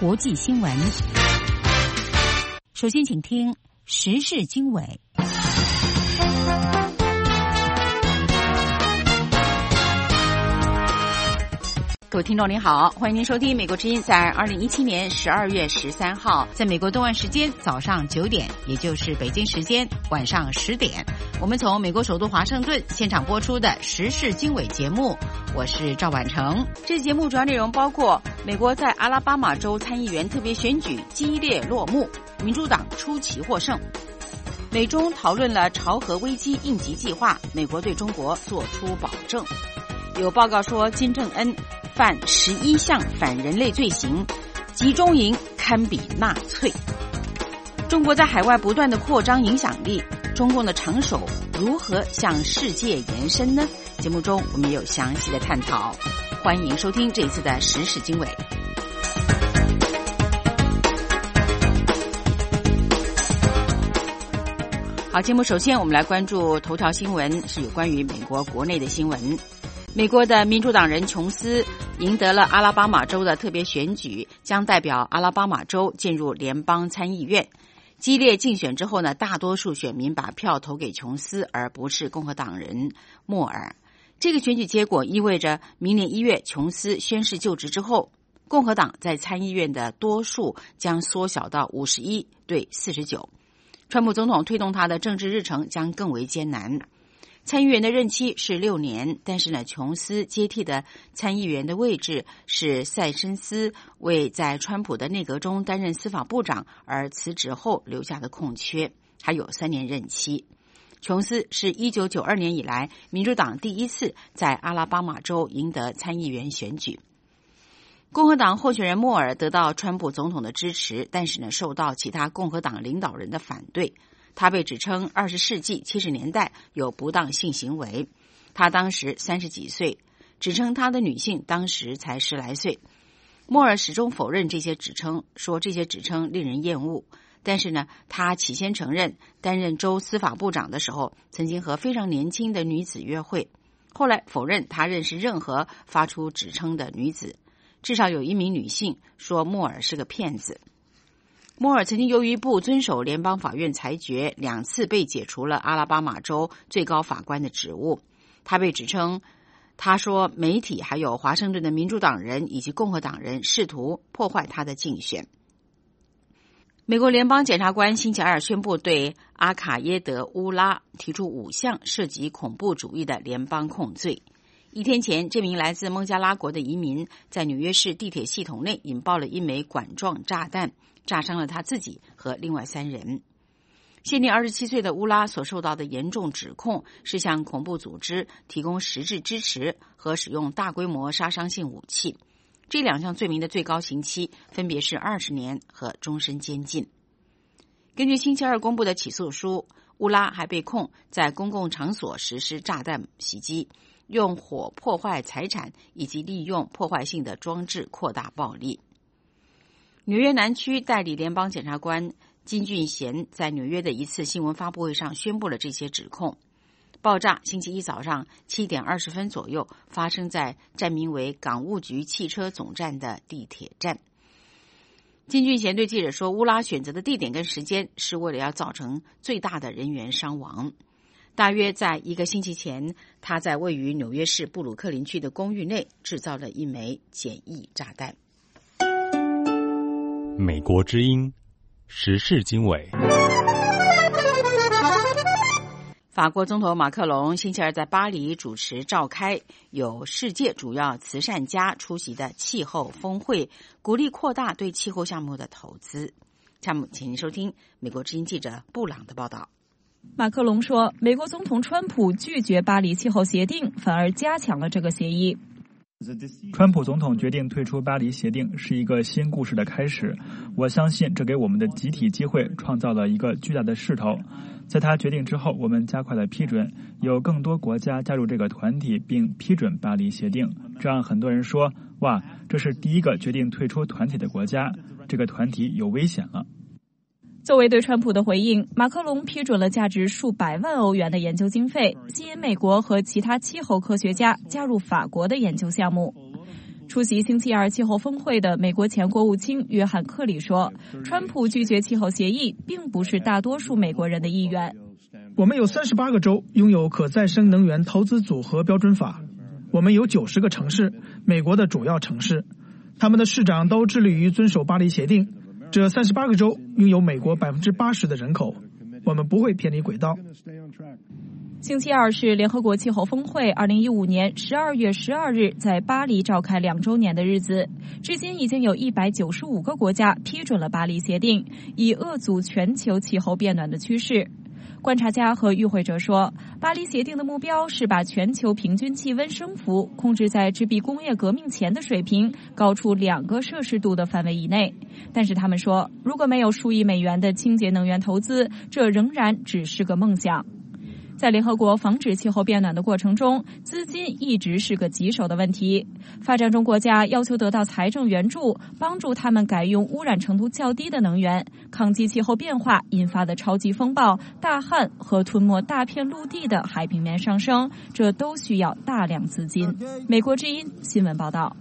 国际新闻。首先请听时事经纬。各位听众您好，欢迎您收听美国之音在2017年12月13号在美国东岸时间早上9点，也就是北京时间晚上10点，我们从美国首都华盛顿现场播出的时事经纬节目，我是赵婉成。这节目主要内容包括美国在阿拉巴马州参议员特别选举激烈落幕，民主党出奇获胜，美中讨论了朝核危机应急计划，美国对中国做出保证。有报告说金正恩犯11项反人类罪行，集中营堪比纳粹。中国在海外不断的扩张影响力，中共的长手如何向世界延伸呢？节目中我们有详细的探讨，欢迎收听这一次的时事经纬。好，节目首先我们来关注头条新闻，是有关于美国国内的新闻。美国的民主党人琼斯赢得了阿拉巴马州的特别选举，将代表阿拉巴马州进入联邦参议院。激烈竞选之后呢，大多数选民把票投给琼斯，而不是共和党人莫尔。这个选举结果意味着明年1月琼斯宣誓就职之后，共和党在参议院的多数将缩小到51对49。川普总统推动他的政治日程将更为艰难。参议员的任期是6年，但是呢，琼斯接替的参议员的位置是塞申斯为在川普的内阁中担任司法部长而辞职后留下的空缺，还有3年任期。琼斯是1992年以来民主党第一次在阿拉巴马州赢得参议员选举。共和党候选人莫尔得到川普总统的支持，但是呢，受到其他共和党领导人的反对。他被指称20世纪70年代有不当性行为，他当时30几岁，指称他的女性当时才10来岁。莫尔始终否认这些指称，说这些指称令人厌恶。但是呢，他起先承认担任州司法部长的时候曾经和非常年轻的女子约会，后来否认他认识任何发出指称的女子。至少有1名女性说莫尔是个骗子。莫尔曾经由于不遵守联邦法院裁决，2次被解除了阿拉巴马州最高法官的职务。他被指称，他说媒体还有华盛顿的民主党人以及共和党人试图破坏他的竞选。美国联邦检察官星期二宣布对阿卡耶德·乌拉提出5项涉及恐怖主义的联邦控罪。1天前，这名来自孟加拉国的移民在纽约市地铁系统内引爆了1枚管状炸弹，炸伤了他自己和另外3人。现年27岁的乌拉所受到的严重指控是向恐怖组织提供实质支持和使用大规模杀伤性武器。这2项罪名的最高刑期分别是20年和终身监禁。根据星期二公布的起诉书，乌拉还被控在公共场所实施炸弹袭击，用火破坏财产以及利用破坏性的装置扩大暴力。纽约南区代理联邦检察官金俊贤在纽约的一次新闻发布会上宣布了这些指控。爆炸星期一早上7点20分左右发生在站名为港务局汽车总站的地铁站。金俊贤对记者说，乌拉选择的地点跟时间是为了要造成最大的人员伤亡。大约在1个星期前，他在位于纽约市布鲁克林区的公寓内制造了1枚简易炸弹。 美国之音时事经纬。 法国总统马克龙星期二在巴黎主持召开有世界主要慈善家出席的气候峰会，鼓励扩大对气候项目的投资。下面请您收听美国之音记者布朗的报道。 马克龙说，美国总统川普拒绝巴黎气候协定，反而加强了这个协议。 川普总统决定退出巴黎协定是一个新故事的开始，我相信这给我们的集体机会创造了一个巨大的势头。在他决定之后，我们加快了批准，有更多国家加入这个团体并批准巴黎协定，这让很多人说，哇，这是第一个决定退出团体的国家，这个团体有危险了。 作为对川普的回应，马克龙批准了价值数百万欧元的研究经费，吸引美国和其他气候科学家加入法国的研究项目。 出席星期二气候峰会的美国前国务卿约翰·克里说，川普拒绝气候协议并不是大多数美国人的意愿。 我们有38个州拥有可再生能源投资组合标准法，我们有90个城市，美国的主要城市，他们的市长都致力于遵守巴黎协定。这38个州拥有美国80%的人口，我们不会偏离轨道。 星期二是联合国气候峰会2015年12月12日在巴黎召开2周年的日子，至今已经有195个国家批准了巴黎协定，以遏阻全球气候变暖的趋势。观察家和与会者说，巴黎协定的目标是把全球平均气温升幅控制在制币工业革命前的水平，高出2个摄氏度的范围以内。但是他们说，如果没有数亿美元的清洁能源投资，这仍然只是个梦想。在联合国防止气候变暖的过程中，资金一直是个棘手的问题。发展中国家要求得到财政援助，帮助他们改用污染程度较低的能源，抗击气候变化引发的超级风暴、大旱和吞没大片陆地的海平面上升，这都需要大量资金。美国之音新闻报道。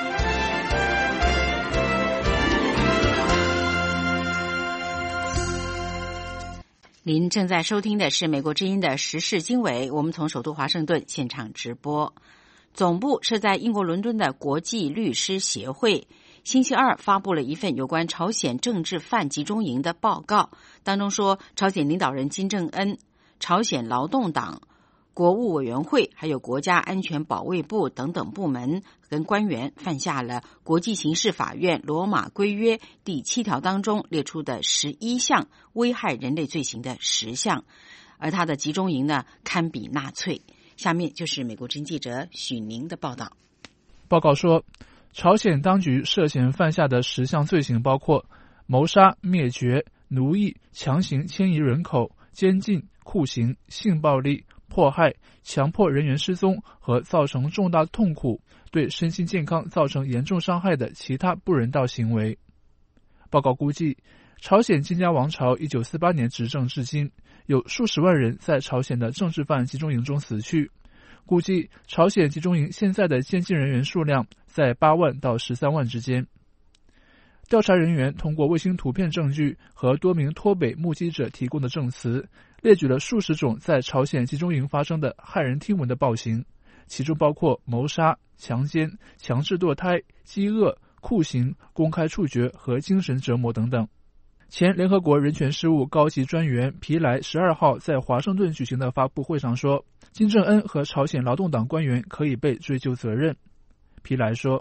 您正在收听的是美国之音的时事经纬，我们从首都华盛顿现场直播。总部设在英国伦敦的国际律师协会星期二发布了一份有关朝鲜政治犯集中营的报告，当中说，朝鲜领导人金正恩、朝鲜劳动党、国务委员会还有国家安全保卫部等等部门跟官员犯下了国际刑事法院罗马规约第7条当中列出的11项危害人类罪行的10项，而他的集中营呢堪比纳粹。下面就是美国之音记者许宁的报道。 报告说，朝鲜当局涉嫌犯下的10项罪行包括谋杀、灭绝、奴役、强行迁移人口、监禁、酷刑、性暴力、迫害、强迫人员失踪和造成重大痛苦、对身心健康造成严重伤害的其他不人道行为。报告估计，朝鲜金家王朝1948年执政至今，有数十万人在朝鲜的政治犯集中营中死去。估计朝鲜集中营现在的监禁人员数量在8万到13万之间。调查人员通过卫星图片证据和多名脱北目击者提供的证词，列举了数十种在朝鲜集中营发生的骇人听闻的暴行，其中包括谋杀、强奸、强制堕胎、饥饿、酷刑、公开处决和精神折磨等等。前联合国人权事务高级专员皮莱12号在华盛顿举行的发布会上说，金正恩和朝鲜劳动党官员可以被追究责任。皮莱说，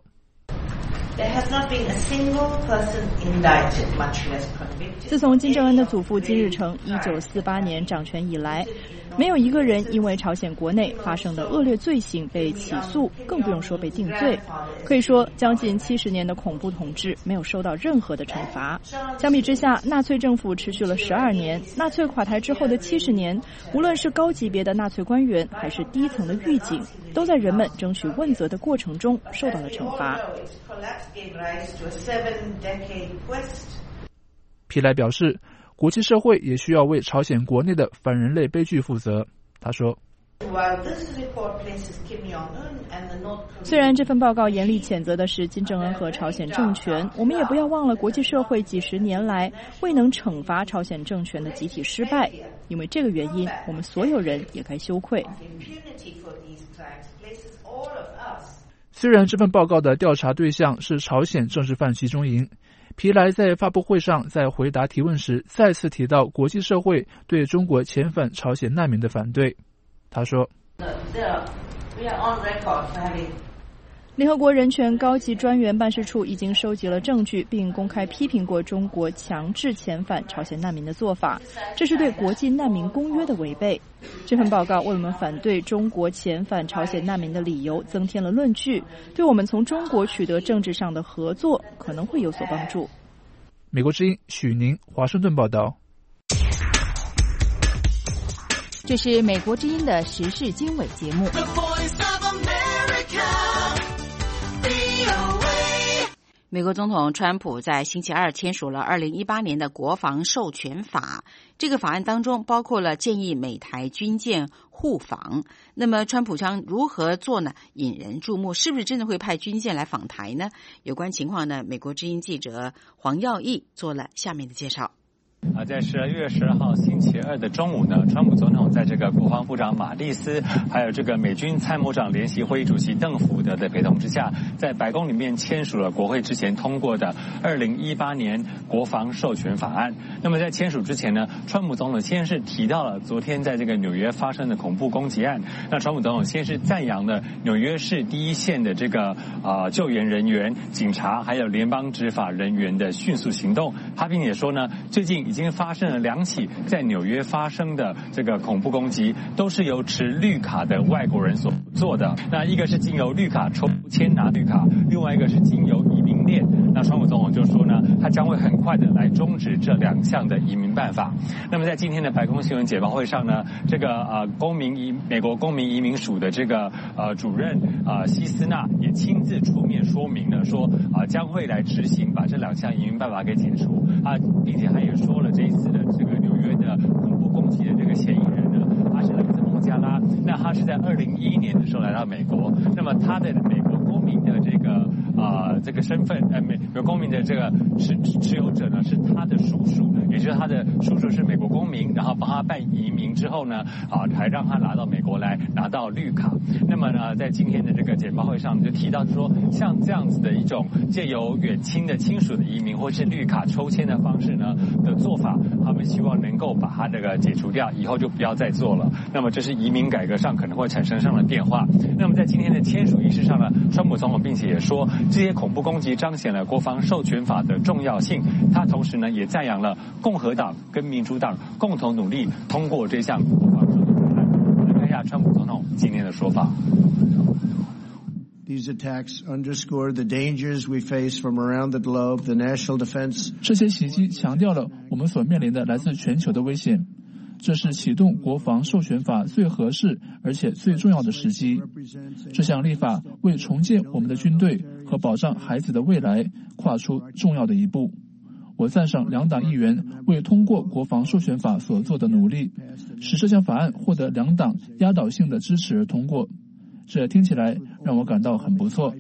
自从金正恩的祖父金日成1948年掌权以来，没有一个人因为朝鲜国内发生的恶劣罪行被起诉，更不用说被定罪。可以说，将近70年的恐怖统治没有受到任何的惩罚。相比之下，纳粹政府持续了12年，纳粹垮台之后的70年，无论是高级别的纳粹官员还是低层的狱警，都在人们争取问责的过程中受到了惩罚。 皮莱表示，国际社会也需要为朝鲜国内的反人类悲剧负责。他说， 虽然这份报告严厉谴责的是金正恩和朝鲜政权，我们也不要忘了国际社会几十年来未能惩罚朝鲜政权的集体失败，因为这个原因，我们所有人也该羞愧。 虽然这份报告的调查对象是朝鲜政治犯集中营，皮莱在发布会上在回答提问时再次提到国际社会对中国遣返朝鲜难民的反对。他说， 联合国人权高级专员办事处已经收集了证据，并公开批评过中国强制遣返朝鲜难民的做法，这是对国际难民公约的违背。这份报告为我们反对中国遣返朝鲜难民的理由增添了论据，对我们从中国取得政治上的合作可能会有所帮助。 美国之音许宁华盛顿报道。 这是美国之音的时事经纬节目。 美国总统川普在星期二签署了2018年的国防授权法，这个法案当中包括了建议美台军舰互访。那么川普将如何做呢？引人注目，是不是真的会派军舰来访台呢？有关情况呢，美国之音记者黄耀义做了下面的介绍。 在12月12号星期二的中午呢，川普总统在这个国防部长马蒂斯，还有这个美军参谋长联席会议主席邓福德的陪同之下，在白宫里面签署了国会之前通过的2018年国防授权法案。那么在签署之前呢，川普总统先是提到了昨天在这个纽约发生的恐怖攻击案。那川普总统先是赞扬了纽约市第一线的这个救援人员、警察还有联邦执法人员的迅速行动。他并且说呢，最近已经发生了2起在纽约发生的这个恐怖攻击，都是由持绿卡的外国人所做的。那一个是经由绿卡抽签拿绿卡，另外一个是经由移民链。那川普总统就说呢，他将会很快的来终止这2项的移民办法。那么在今天的白宫新闻简报会上呢，这个美国公民移民署的这个主任希斯纳也亲自出面说明了，说将会来执行把这2项移民办法给解除并且他也说了这一次的这个纽约的恐怖攻击的这个嫌疑人呢，他是来自孟加拉，那他是在2011年的时候来到美国，那么他的美国公民的这个身份美国公民的这个持有者呢是他的叔叔，也就是他的叔叔是美国公民，然后帮他办移民之后呢还让他拿到美国来拿到绿卡。那么呢，在今天的这个简报会上就提到说，像这样子的一种借由远亲的亲属的移民或是绿卡抽签的方式呢的做法，他们希望能够把它这个解除掉，以后就不要再做了。那么这是移民改革上可能会产生上的变化。那么在今天的签署仪式上呢，川普总统并且也说，这些恐怖攻击彰显了国防授权法的重要性。他同时呢也赞扬了共和党跟民主党共同努力通过这项国防授权法案。我们看一下川普总统今天的说法。 These attacks underscore the dangers we face from around the globe. The national defense. 这些袭击强调了我们所面临的来自全球的危险。这是启动国防授权法最合适而且最重要的时机。这项立法为重建我们的军队和保障孩子的未来跨出重要的一步。我赞赏2党议员为通过国防授权法所做的努力，使这项法案获得2党压倒性的支持而通过。这听起来让我感到很不错。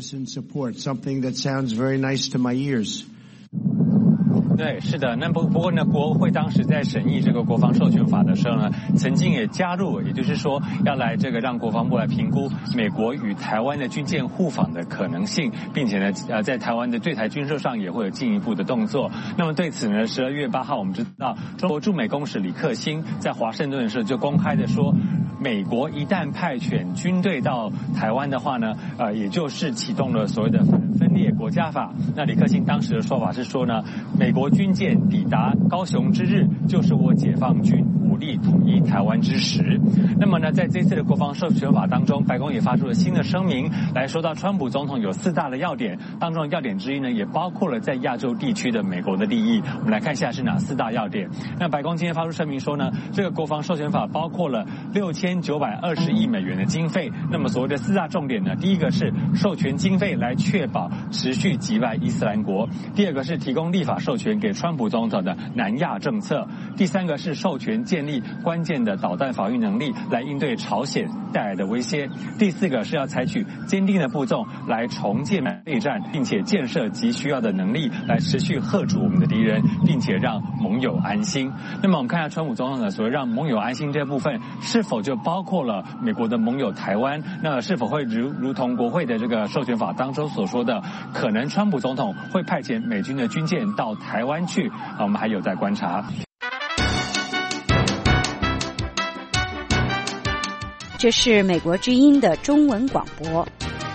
对，是的。那不过呢，国会当时在审议这个国防授权法的时候呢，曾经也加入，也就是说要来这个让国防部来评估美国与台湾的军舰互访的可能性，并且呢，在台湾的对台军售上也会有进一步的动作。那么对此呢，12月8号我们知道，中国驻美公使李克欣在华盛顿的时候就公开的说，美国一旦派遣军队到台湾的话呢，也就是启动了所谓的反分裂国家法。那李克欣当时的说法是说呢，美国军舰抵达高雄之日，就是我解放军武力统一台湾之时。那么呢，在这次的国防授权法当中，白宫也发出了新的声明，来说到川普总统有4大的要点，当中的要点之一呢，也包括了在亚洲地区的美国的利益。我们来看一下是哪4大要点。那白宫今天发出声明说呢，这个国防授权法包括了6920亿美元的经费。那么所谓的4大重点呢，第一个是授权经费来确保持续击败伊斯兰国，第二个是提供立法授权给川普总统的南亚政策，第3个是授权建立关键的导弹防御能力来应对朝鲜带来的威胁，第4个是要采取坚定的步骤来重建备战，并且建设急需要的能力来持续吓阻我们的敌人，并且让盟友安心。那么我们看一下川普总统的所谓让盟友安心这部分，是否就包括了美国的盟友台湾？那是否会如同国会的这个授权法当中所说的，可能川普总统会派遣美军的军舰到台湾去？我们还有待观察。 这是美国之音的中文广播。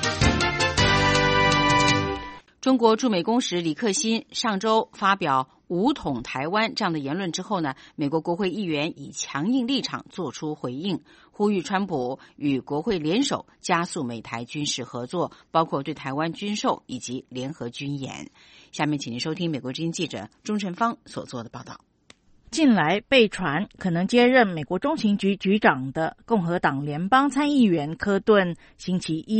中国驻美公使李克欣上周发表武统台湾这样的言论之后呢，美国国会议员以强硬立场做出回应，呼吁川普与国会联手加速美台军事合作，包括对台湾军售以及联合军演。下面请您收听美国之音记者钟晨芳所做的报道。 近来被传可能接任美国中情局局长的共和党联邦参议员科顿星期一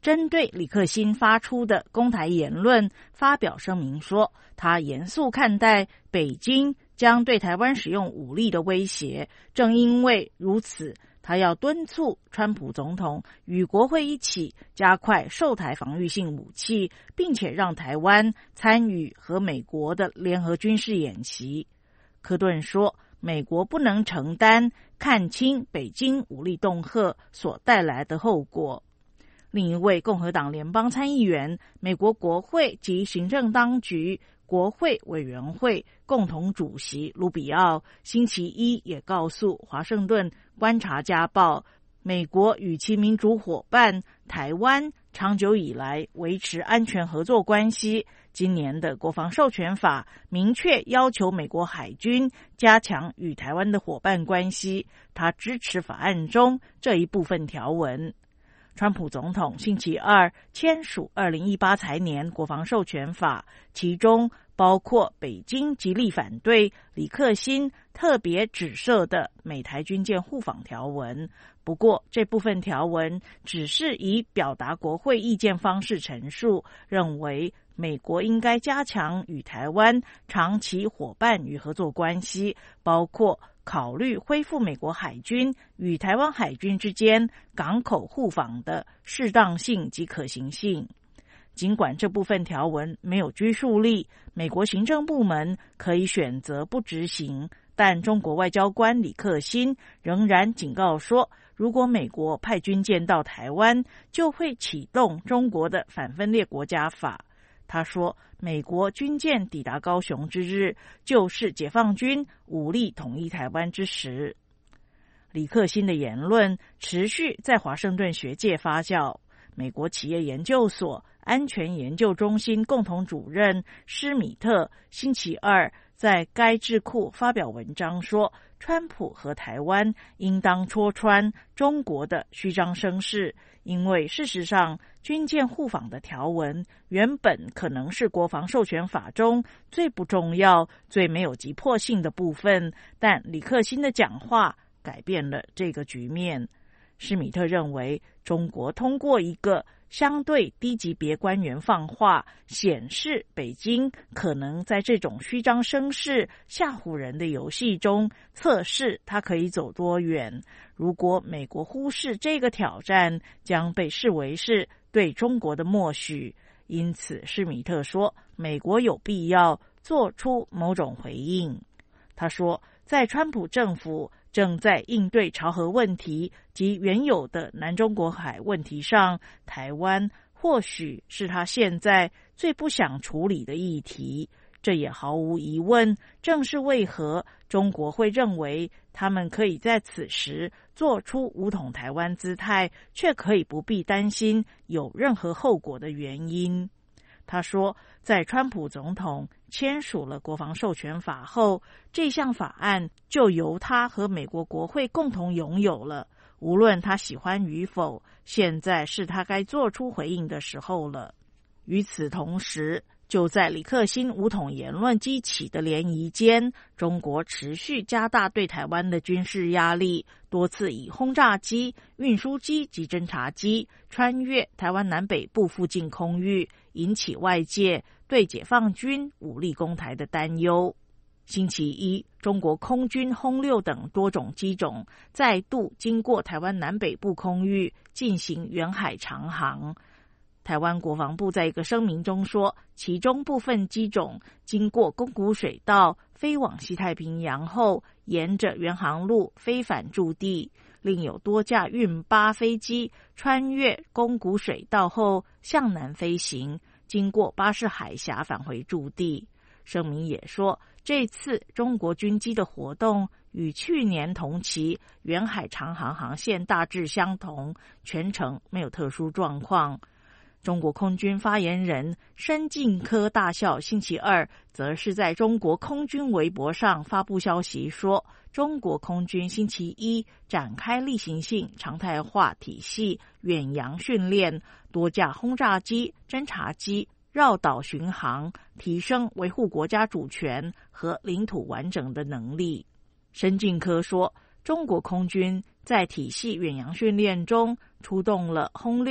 针对李克欣发出的攻台言论发表声明说，他严肃看待北京将对台湾使用武力的威胁，正因为如此，他要敦促川普总统与国会一起加快售台防御性武器，并且让台湾参与和美国的联合军事演习。科顿说，美国不能承担看清北京武力恫吓所带来的后果。另一位共和党联邦参议员、美国国会及行政当局国会委员会共同主席卢比奥星期一也告诉华盛顿观察家报，美国与其民主伙伴台湾长久以来维持安全合作关系。今年的国防授权法明确要求美国海军加强与台湾的伙伴关系，他支持法案中这一部分条文。川普总统星期二签署2018财年国防授权法，其中包括北京极力反对李克欣特别指涉的美台军舰互访条文。不过，这部分条文只是以表达国会意见方式陈述，认为美国应该加强与台湾长期伙伴与合作关系，包括考虑恢复美国海军与台湾海军之间港口互访的适当性及可行性。尽管这部分条文没有拘束力，美国行政部门可以选择不执行，但中国外交官李克欣仍然警告说，如果美国派军舰到台湾，就会启动中国的反分裂国家法。他说，美国军舰抵达高雄之日，就是解放军武力统一台湾之时。李克欣的言论持续在华盛顿学界发酵。美国企业研究所安全研究中心共同主任施米特星期二在该智库发表文章说，川普和台湾应当戳穿中国的虚张声势，因为事实上军舰互访的条文原本可能是国防授权法中最不重要、最没有急迫性的部分，但李克欣的讲话改变了这个局面。施米特认为，中国通过一个相对低级别官员放话，显示北京可能在这种虚张声势、吓唬人的游戏中测试它可以走多远。如果美国忽视这个挑战，将被视为是对中国的默许。因此，施米特说，美国有必要做出某种回应。他说，在川普政府正在应对朝核问题及原有的南中国海问题上，台湾或许是他现在最不想处理的议题。这也毫无疑问正是为何中国会认为他们可以在此时做出武统台湾姿态，却可以不必担心有任何后果的原因。他说，在川普总统签署了国防授权法后，这项法案就由他和美国国会共同拥有了。无论他喜欢与否，现在是他该做出回应的时候了。与此同时，就在李克欣武统言论激起的涟漪间，中国持续加大对台湾的军事压力，多次以轰炸机、运输机及侦察机穿越台湾南北部附近空域，引起外界对解放军武力攻台的担忧。星期一，中国空军轰6等多种机种再度经过台湾南北部空域进行远海长航。台湾国防部在一个声明中说，其中部分机种经过宫古水道飞往西太平洋后，沿着原航路飞返驻地，另有多架运8飞机穿越宫古水道后向南飞行，经过巴士海峡返回驻地。声明也说，这次中国军机的活动与去年同期远海长航航线大致相同，全程没有特殊状况。中国空军发言人申进科大校星期二则是在中国空军微博上发布消息说，中国空军星期一展开例行性常态化体系远洋训练，多架轰炸机、侦察机绕岛巡航，提升维护国家主权和领土完整的能力。申进科说，中国空军在体系远洋训练中出动了轰6、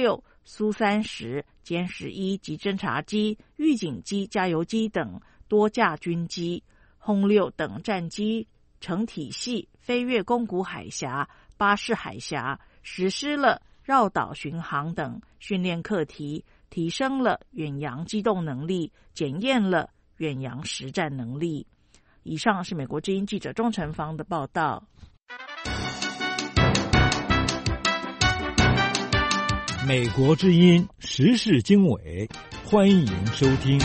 苏30、歼11级侦察机、预警机、加油机等多架军机，轰6等战机成体系飞越宫古海峡、巴士海峡，实施了绕岛巡航等训练课题，提升了远洋机动能力，检验了远洋实战能力。以上是美国之音记者钟成芳的报道。 美国之音时事经纬，欢迎收听。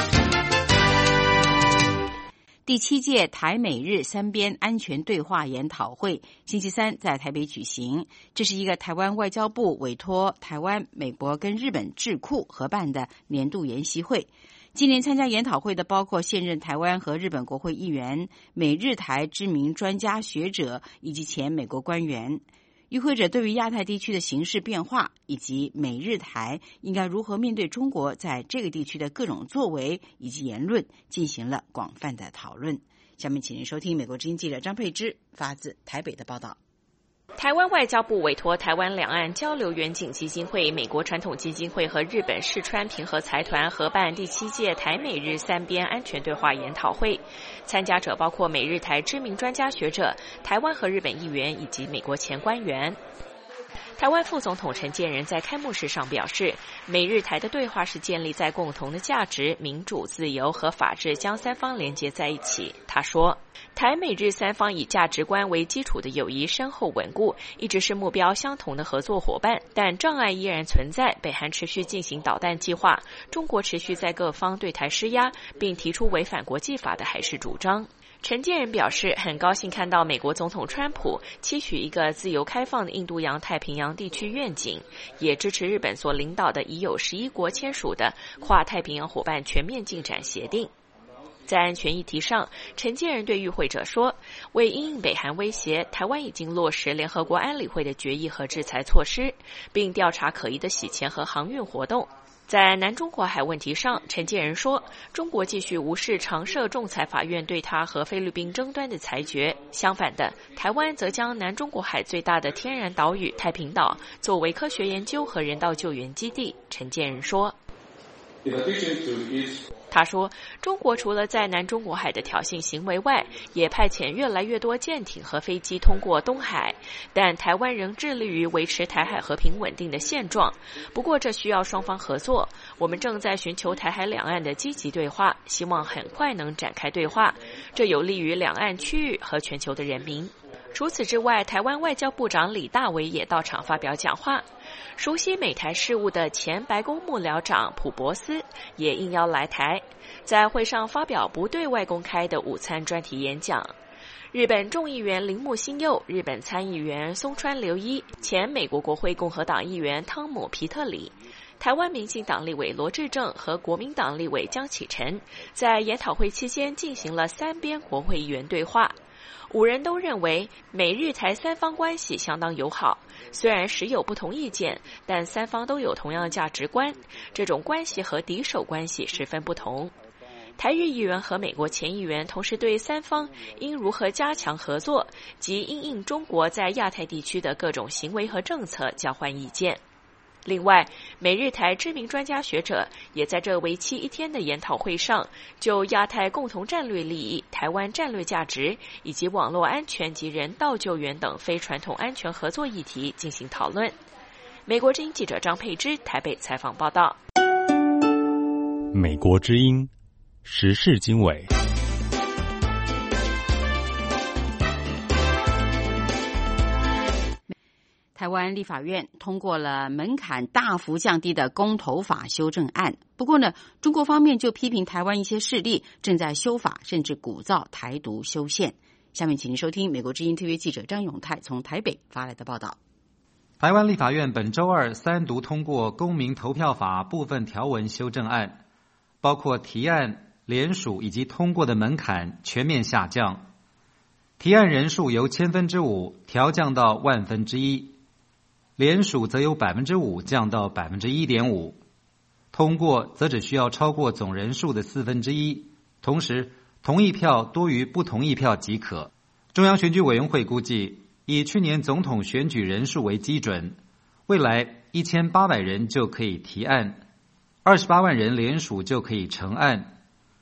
第7届台美日三边安全对话研讨会星期三在台北举行，这是一个台湾外交部委托台湾、美国跟日本智库合办的年度研习会。今年参加研讨会的包括现任台湾和日本国会议员、美日台知名专家学者以及前美国官员。与会者对于亚太地区的形势变化以及美日台应该如何面对中国在这个地区的各种作为以及言论进行了广泛的讨论。下面请您收听美国之音记者张佩芝发自台北的报道。 台湾外交部委托台湾两岸交流远景基金会、美国传统基金会和日本世川平和财团合办第7届台美日三边安全对话研讨会，参加者包括美日台知名专家学者、台湾和日本议员以及美国前官员。台湾副总统陈建仁在开幕式上表示，美日台的对话是建立在共同的价值、民主、自由和法治将三方连结在一起。他说，台美日三方以价值观为基础的友谊深厚稳固，一直是目标相同的合作伙伴，但障碍依然存在，北韩持续进行导弹计划，中国持续在各方对台施压，并提出违反国际法的海事主张。陈建仁表示，很高兴看到美国总统川普期许一个自由开放的印度洋太平洋地区愿景，也支持日本所领导的已有11国签署的跨太平洋伙伴全面进展协定。在安全议题上，陈建仁对与会者说，为因应北韩威胁，台湾已经落实联合国安理会的决议和制裁措施，并调查可疑的洗钱和航运活动。在南中国海问题上，陈建仁说，中国继续无视常设仲裁法院对他和菲律宾争端的裁决，相反的，台湾则将南中国海最大的天然岛屿太平岛作为科学研究和人道救援基地。陈建仁说，他说，中国除了在南中国海的挑衅行为外，也派遣越来越多舰艇和飞机通过东海，但台湾仍致力于维持台海和平稳定的现状。不过这需要双方合作，我们正在寻求台海两岸的积极对话，希望很快能展开对话，这有利于两岸区域和全球的人民。除此之外，台湾外交部长李大为也到场发表讲话。熟悉美台事务的前白宫幕僚长普博斯也应邀来台，在会上发表不对外公开的午餐专题演讲。日本众议员铃木新佑、日本参议员松川流一、前美国国会共和党议员汤姆皮特里、台湾民进党立委罗致政和国民党立委江启臣在研讨会期间进行了三边国会议员对话。5人都认为美日台三方关系相当友好，虽然时有不同意见，但三方都有同样的价值观，这种关系和敌手关系十分不同。台日议员和美国前议员同时对三方应如何加强合作及因应中国在亚太地区的各种行为和政策交换意见。另外，美日台知名专家学者也在这为期1天的研讨会上，就亚太共同战略利益、台湾战略价值以及网络安全及人道救援等非传统安全合作议题进行讨论。美国之音记者张佩芝台北采访报道。 美国之音时事经纬。 台湾立法院通过了门槛大幅降低的公投法修正案。不过呢，中国方面就批评台湾一些势力正在修法，甚至鼓噪台独修宪。下面请您收听美国之音特约记者张永泰从台北发来的报道。 台湾立法院本周二3读通过公民投票法部分条文修正案，包括提案、联署以及通过的门槛全面下降，提案人数由5%调降到1/1000，联署则由5%降到1.5%，通过则只需要超过总人数的1/4，同时同意票多于不同意票即可。中央选举委员会估计，以去年总统选举人数为基准，未来 1800人就可以提案，28万人联署就可以成案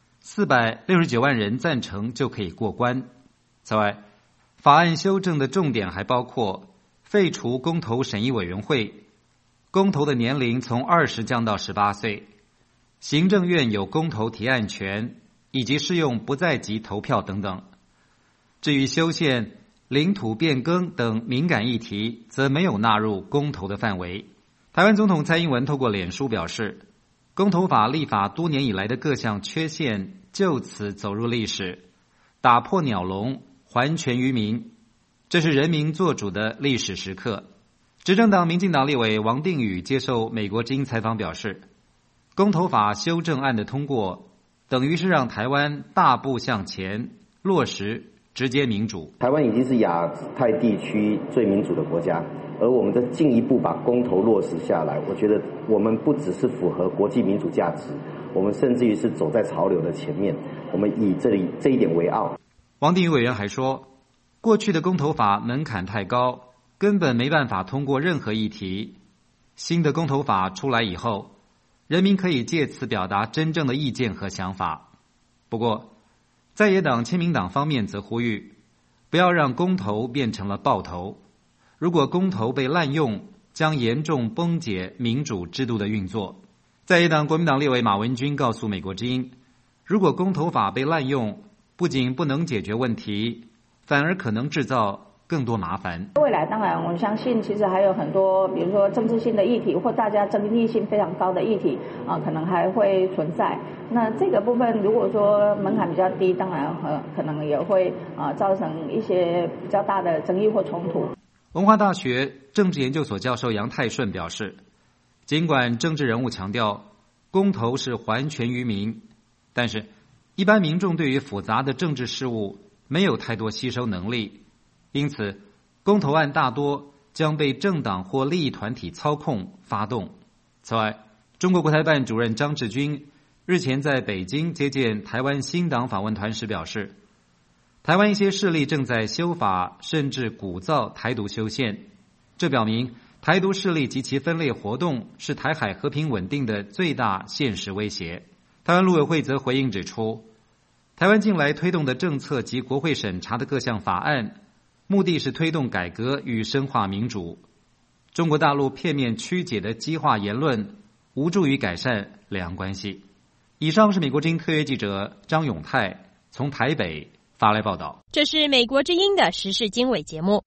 ，469万人赞成就可以过关。此外，法案修正的重点还包括废除公投审议委员会，公投的年龄从20降到18岁，行政院有公投提案权，以及适用不在籍投票等等。至于修宪、领土变更等敏感议题，则没有纳入公投的范围。台湾总统蔡英文透过脸书表示，公投法立法多年以来的各项缺陷就此走入历史，打破鸟笼，还权于民，这是人民做主的历史时刻。执政党民进党立委王定宇接受美国之音采访表示，公投法修正案的通过，等于是让台湾大步向前，落实直接民主。 台湾已经是亚太地区最民主的国家，而我们的进一步把公投落实下来，我觉得我们不只是符合国际民主价值，我们甚至于是走在潮流的前面，我们以这一点为傲。 王定宇委员还说，过去的公投法门槛太高，根本没办法通过任何议题。新的公投法出来以后，人民可以借此表达真正的意见和想法。不过，在野党亲民党方面则呼吁，不要让公投变成了暴投。如果公投被滥用，将严重崩解民主制度的运作。在野党国民党立委马文君告诉美国之音，如果公投法被滥用，不仅不能解决问题，反而可能制造更多麻烦。 未来当然我相信其实还有很多，比如说政治性的议题或大家争议性非常高的议题可能还会存在。那这个部分如果说门槛比较低，当然可能也会造成一些比较大的争议或冲突。 文化大学政治研究所教授杨泰顺表示，尽管政治人物强调公投是还权于民，但是一般民众对于复杂的政治事务没有太多吸收能力，因此公投案大多将被政党或利益团体操控发动。此外，中国国台办主任张志军日前在北京接见台湾新党访问团时表示，台湾一些势力正在修法，甚至鼓噪台独修宪，这表明台独势力及其分裂活动是台海和平稳定的最大现实威胁。台湾陆委会则回应指出，台湾近来推动的政策及国会审查的各项法案，目的是推动改革与深化民主。中国大陆片面曲解的激化言论，无助于改善两岸关系。以上是美国之音特约记者张永泰从台北发来报道。 这是美国之音的时事经纬节目。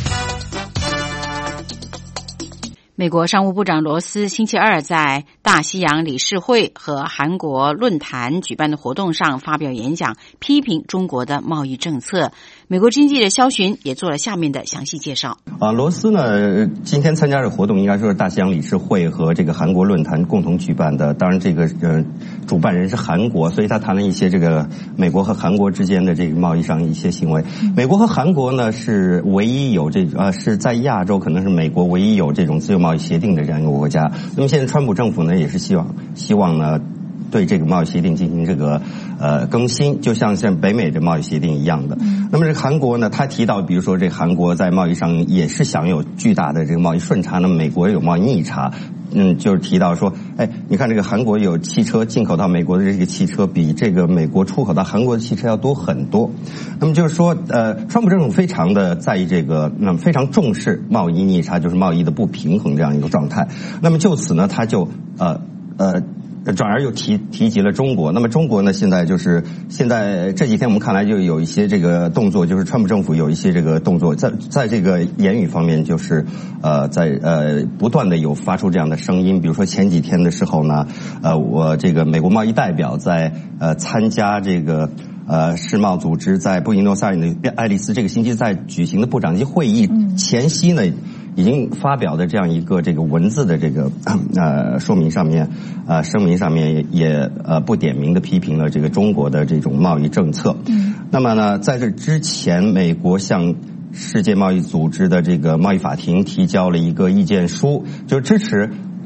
美国商务部长罗斯星期二在大西洋理事会和韩国论坛举办的活动上发表演讲，批评中国的贸易政策。美国经济的肖寻也做了下面的详细介绍。 罗斯呢，今天参加的活动应该说是大西洋理事会和这个韩国论坛共同举办的。当然，这个主办人是韩国，所以他谈了一些这个美国和韩国之间的这个贸易上一些行为。美国和韩国呢是唯一有是在亚洲可能是美国唯一有这种自由贸易协定的这样一个国家。那么现在川普政府呢也是希望呢对这个贸易协定进行这个更新，就像北美的贸易协定一样的。那么这个韩国呢，他提到比如说这韩国在贸易上也是享有巨大的这个贸易顺差，那么美国有贸易逆差。就是提到说，你看这个韩国有汽车进口到美国的这个汽车比这个美国出口到韩国的汽车要多很多。那么就是说，川普政府非常的在意这个，非常重视贸易逆差，就是贸易的不平衡这样一个状态。那么就此呢，他就转而又提及了中国。那么中国呢，现在这几天我们看来就有一些这个动作，就是川普政府有一些这个动作，在这个言语方面，就是在不断的有发出这样的声音。比如说前几天的时候呢，我这个美国贸易代表在参加这个世贸组织在布宜诺斯艾利的爱丽丝这个星期在举行的部长级会议前夕呢，已经发表的这样一个这个文字的这个声明上面也不点名的批评了这个中国的这种贸易政策。那么呢，在这之前，美国向世界贸易组织的这个贸易法庭提交了一个意见书，就支持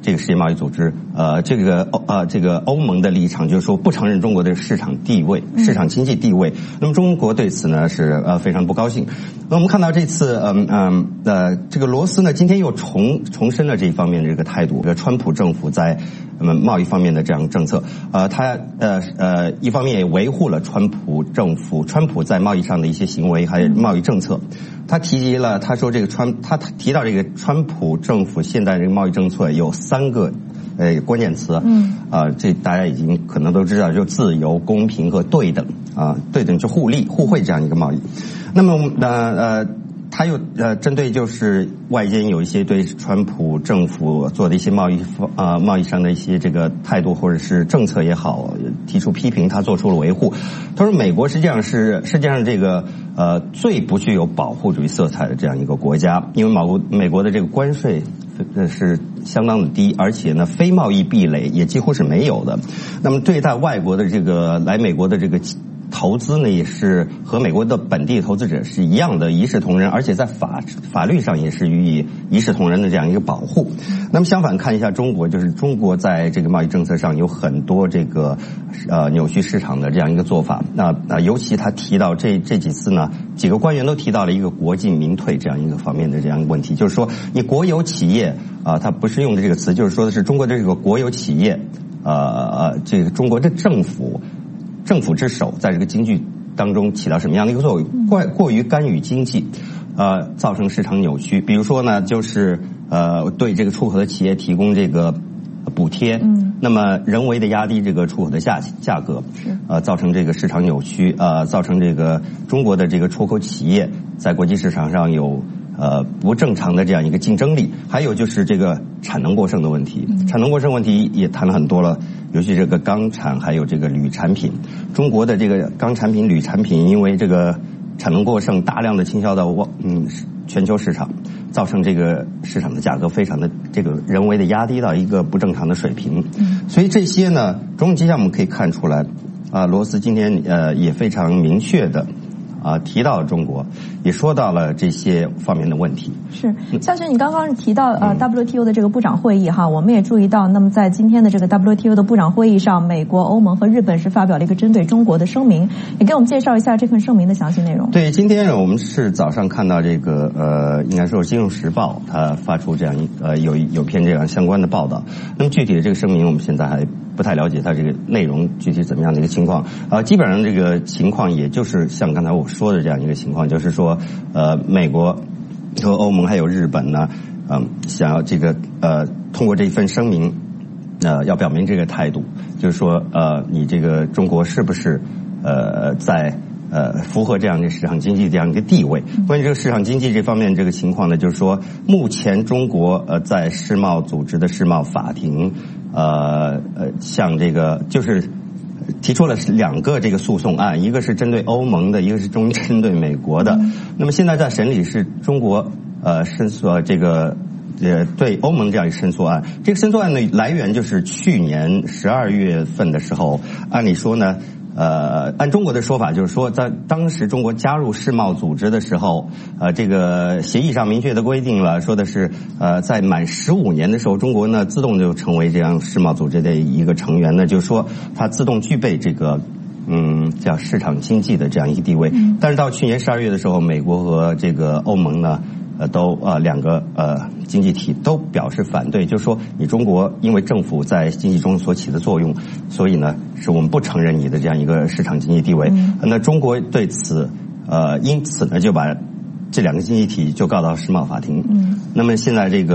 这个世界贸易组织，这个欧盟的立场就是说不承认中国的市场地位、市场经济地位。那么中国对此呢是非常不高兴。那我们看到这次这个罗斯呢今天又重申了这一方面的这个态度。这个川普政府在贸易方面的这样政策，他一方面也维护了川普在贸易上的一些行为还有贸易政策。他提到这个川普政府现在这个贸易政策有3个关键词，这大家已经可能都知道，就自由、公平和对等对等就互利互惠这样一个贸易。那么他又针对就是外间有一些对川普政府做的一些贸易上的一些这个态度或者是政策也好，提出批评，他做出了维护。他说美国实际上是世界上这个最不具有保护主义色彩的这样一个国家，因为美国的这个关税是相当的低，而且呢非贸易壁垒也几乎是没有的。那么对待外国的这个来美国的这个投资呢，也是和美国的本地投资者是一样的，一视同仁，而且在法律上也是予以一视同仁的这样一个保护。那么相反看一下中国，就是中国在这个贸易政策上有很多这个扭曲市场的这样一个做法。那尤其他提到这几次呢，几个官员都提到了一个国进民退这样一个方面的这样一个问题，就是说你国有企业他不是用的这个词，就是说的是中国的这个国有企业这个中国的政府之首在这个经济当中起到什么样的一个作用？过于干预经济，造成市场扭曲。比如说呢，就是对这个出口的企业提供这个补贴，那么人为的压低这个出口的价格，造成这个市场扭曲，造成这个中国的这个出口企业在国际市场上有不正常的这样一个竞争力。还有就是这个产能过剩的问题，产能过剩问题也谈了很多了，尤其这个钢产还有这个铝产品。中国的这个钢产品、铝产品因为这个产能过剩，大量的倾销到全球市场，造成这个市场的价格非常的这个人为的压低到一个不正常的水平。所以这些呢，种种迹象我们可以看出来，罗斯今天也非常明确的提到了中国，也说到了这些方面的问题。 是，像是你刚刚提到WTO 的这个部长会议哈，我们也注意到，那么在今天的这个 WTO 的部长会议上，美国、欧盟和日本是发表了一个针对中国的声明，也给我们介绍一下这份声明的详细内容。 对，今天我们是早上看到这个应该说《金融时报》它发出这样有篇这样相关的报道。那么具体的这个声明，我们现在还不太了解它这个内容具体怎么样的一个情况。基本上这个情况也就是像刚才我说的这样一个情况，就是说美国和欧盟还有日本呢，想要这个通过这一份声明，要表明这个态度，就是说你这个中国是不是在符合这样的市场经济这样一个地位。关于这个市场经济这方面这个情况呢，就是说目前中国在世贸组织的世贸法庭像这个就是提出了2个这个诉讼案，一个是针对欧盟的，一个是针对美国的。那么现在在审理是中国申诉这个对欧盟这样一个申诉案。这个申诉案的来源就是去年12月份的时候，按理说呢按中国的说法就是说，在当时中国加入世贸组织的时候，这个协议上明确的规定了，说的是在满15年的时候，中国呢自动就成为这样世贸组织的一个成员呢，就是说它自动具备这个叫市场经济的这样一个地位。但是到去年12月的时候，美国和这个欧盟呢都2个经济体都表示反对，就是说你中国因为政府在经济中所起的作用，所以呢是我们不承认你的这样一个市场经济地位。那中国对此因此呢就把这2个经济体就告到世贸法庭。那么现在这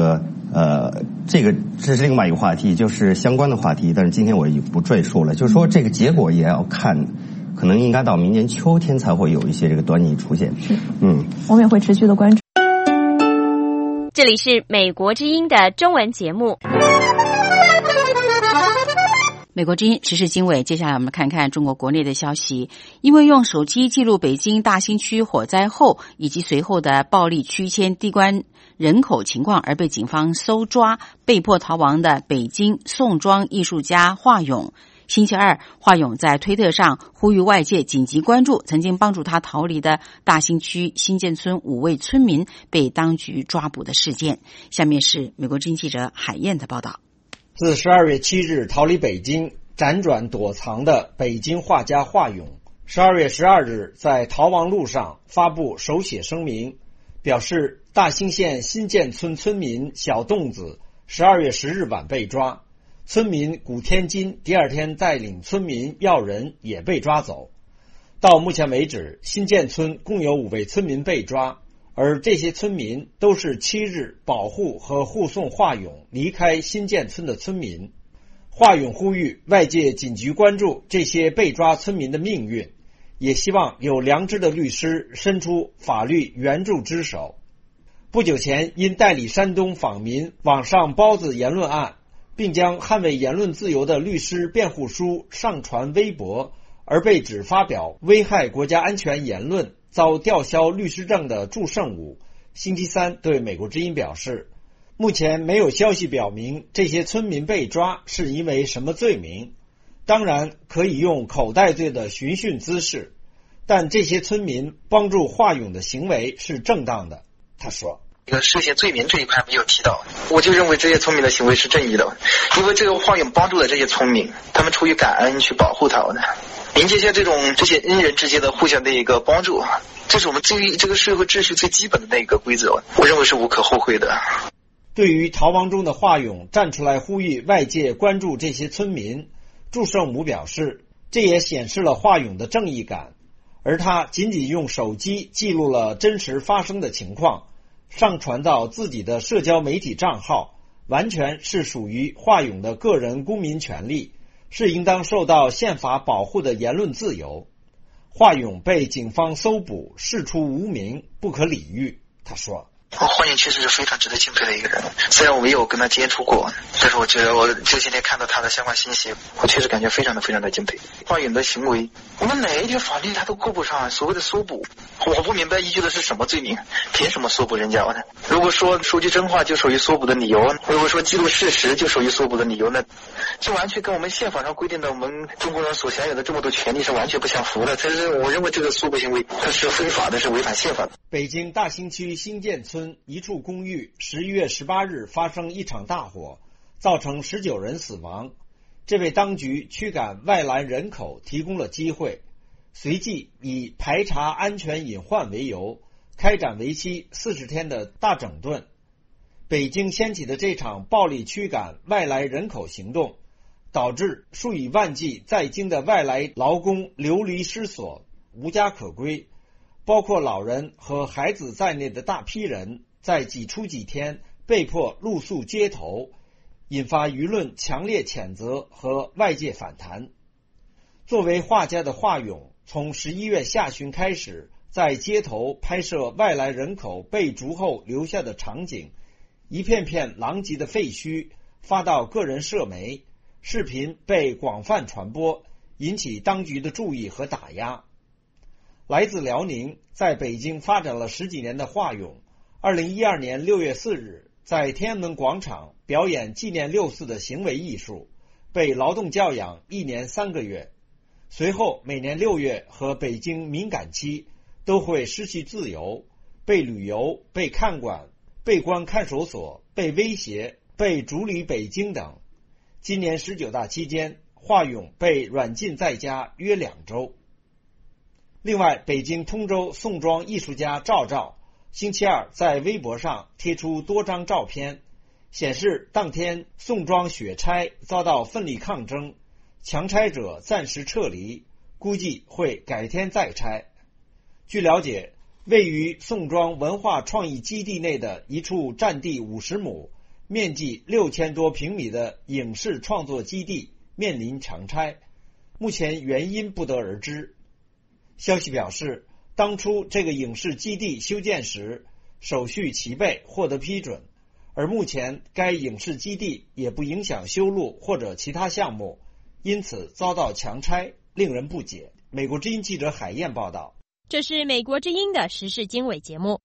是另外一个话题，就是相关的话题，但是今天我也不赘述了。就是说这个结果也要看，可能应该到明年秋天才会有一些这个端倪出现。 我们也会持续的关注。 这里是美国之音的中文节目。 美国之音时事经纬，接下来我们看看中国国内的消息。因为用手机记录北京大兴区火灾后以及随后的暴力驱迁地关人口情况而被警方搜抓，被迫逃亡的北京宋庄艺术家华勇。星期二，华勇在推特上呼吁外界紧急关注曾经帮助他逃离的大兴区新建村5位村民被当局抓捕的事件。下面是美国之音记者海燕的报道。 自12月7日逃离北京，辗转躲藏的北京画家华勇，12月12日在逃亡路上发布手写声明，表示大兴县新建村村民小洞子12月10日晚被抓，村民古天金第二天带领村民要人也被抓走。到目前为止，新建村共有5位村民被抓，而这些村民都是7日保护和护送华勇离开新建村的村民。华勇呼吁外界紧急关注这些被抓村民的命运，也希望有良知的律师伸出法律援助之手。不久前因代理山东访民网上包子言论案，并将捍卫言论自由的律师辩护书上传微博，而被指发表危害国家安全言论，遭吊销律师证的祝胜武，星期三对美国之音表示，目前没有消息表明这些村民被抓是因为什么罪名，当然可以用口袋罪的寻衅滋事，但这些村民帮助华勇的行为是正当的。他说， 涉嫌罪名这一块没有提到，我就认为这些村民的行为是正义的，因为这个华勇帮助了这些村民，他们出于感恩去保护他的，迎接下这些恩人之间的互相的一个帮助，这是我们这个社会秩序最基本的那个规则，我认为是无可厚非的。 对于逃亡中的华勇站出来呼吁外界关注这些村民，祝胜武表示，这也显示了华勇的正义感，而他仅仅用手机记录了真实发生的情况，上传到自己的社交媒体账号，完全是属于华勇的个人公民权利，是应当受到宪法保护的言论自由。华勇被警方搜捕，事出无名，不可理喻。他说， 华勇确实是非常值得敬佩的一个人，虽然我没有跟他接触过，但是我觉得我这些天看到他的相关信息，我确实感觉非常的敬佩。华勇的行为，我们哪一条法律他都够不上，所谓的搜捕，我不明白依据的是什么罪名，凭什么搜捕人家呢？如果说说句真话就属于搜捕的理由，如果说记录事实就属于搜捕的理由呢，这完全跟我们宪法上规定的我们中国人所享有的这么多权利是完全不相符的。但是我认为这个搜捕行为它是非法的，是违反宪法的。 北京大兴区新建村一处公寓11月18日发生一场大火，造成19人死亡，这为当局驱赶外来人口提供了机会，随即以排查安全隐患为由，开展为期40天的大整顿。北京掀起的这场暴力驱赶外来人口行动，导致数以万计在京的外来劳工流离失所，无家可归，包括老人和孩子在内的大批人在几天被迫露宿街头，引发舆论强烈谴责和外界反弹。作为画家的华勇，从11月下旬开始在街头拍摄外来人口被逐后留下的场景，一片片狼藉的废墟发到个人社媒，视频被广泛传播，引起当局的注意和打压。来自辽宁，在北京发展了10几年的华勇，2012年6月4日在天安门广场表演纪念6四的行为艺术，被劳动教养1年3个月。随后每年6月和北京敏感期都会失去自由，被旅游、被看管、被关看守所、被威胁、被逐离北京等。今年19大期间，华勇被软禁在家约2周。另外，北京通州宋庄艺术家赵赵星期二在微博上贴出多张照片，显示当天宋庄雪拆遭到奋力抗争，强拆者暂时撤离，估计会改天再拆。据了解，位于宋庄文化创意基地内的一处占地50亩、面积6000多平米的影视创作基地面临强拆，目前原因不得而知。消息表示，当初这个影视基地修建时手续齐备，获得批准，而目前该影视基地也不影响修路或者其他项目，因此遭到强拆，令人不解。美国之音记者海燕报道。 这是美国之音的时事经纬节目。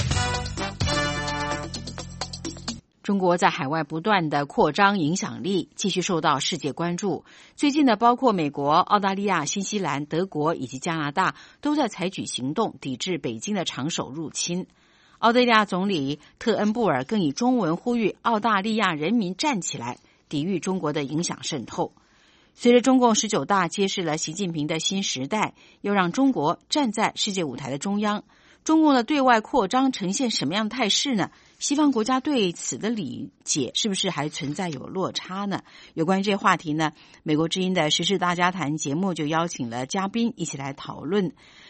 中国在海外不断的扩张影响力，继续受到世界关注。最近呢，包括美国、澳大利亚、新西兰、德国以及加拿大都在采取行动抵制北京的长手入侵。澳大利亚总理特恩布尔更以中文呼吁澳大利亚人民站起来， 抵御中国的影响渗透。随着中共19大揭示了习近平的新时代，又让中国站在世界舞台的中央，中共的对外扩张呈现什么样的态势呢？西方国家对此的理解是不是还存在有落差呢？有关于这些话题呢，美国之音的时事大家谈节目就邀请了嘉宾一起来讨论。